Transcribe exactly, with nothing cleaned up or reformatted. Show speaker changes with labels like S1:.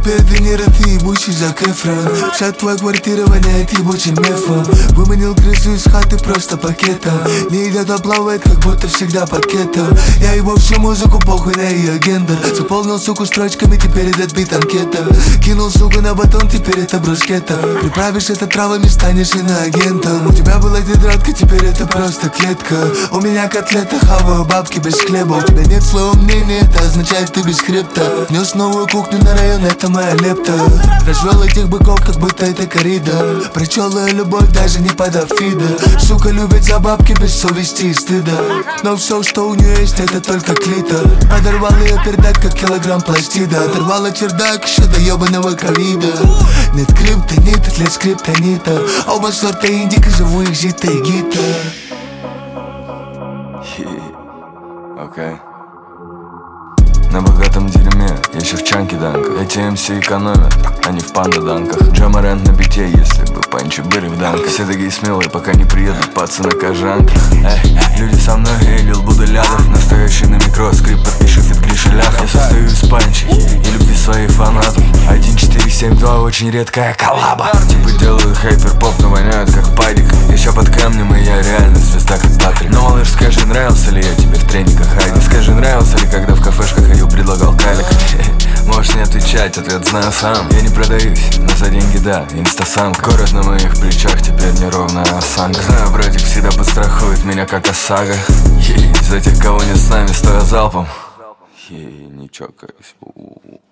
S1: Теперь Де Ниро, ты ебучий Зак Эфрон. Вся твоя квартира воняет ебучим мефом. Выманил крысу из хаты просто пакетом. Не идет, а плавает, как будто всегда под кетом. Я ебу всю музыку, похуй на ее агента. Заполнил, суку, строчками, теперь этот бит анкета. Кинул, сука, на батон, теперь это брускета. Приправишь это травами, станешь иноагентом. У тебя была тетрадка, теперь это просто клетка. У меня котлета, хаваю бабки без хлеба. У тебя нет своего мнения, это означает, ты без хребта. Внес новую кухню на район, это моя лепта. Развел этих быков, как будто это коррида. Прочелая любовь, даже не подав фида. Сука любит за бабки без совести и стыда. Но все, что у нее есть, это только клитор. Подорвал ее пердак, как килограмм пластида. Оторвала чердак еще до ебаного ковида. Нет криптонита для скриптонита. Оба сорта индика, живу их жита и гита.
S2: Окей. На богатом дерьме, еще в чанке данка. Эти эм си экономят, они в панда данках. Джамарент на бите, если бы панчи были в данках. Все такие смелые, пока не приедут пацы на кожанках. Эй, люди со мной, эй, Лил Будулядов. Настоящий на микро, скрип, подпиши фит Криши Ляхов. Я состою из панчей и любви своих фанатов. Один четыре семь два очень редкая коллаба. Типа делаю хайпер-поп, но воняют как падик. Еще под камнем, и я реально звезда как Патрик. Но малыш, скажи, нравился ли я тебе в трениках Хайди? Скажи, нравился ли, когда в кафешках ходил, предлагал калик? Можешь не отвечать, ответ знаю сам. Я не продаюсь, но за деньги да, инстасамка. Город на моих плечах, теперь неровная осанка. Знаю, братик всегда подстрахует меня, как ОСАГО. Ей, за тех, кого не с нами, стоя залпом. Ей, не чокаюсь.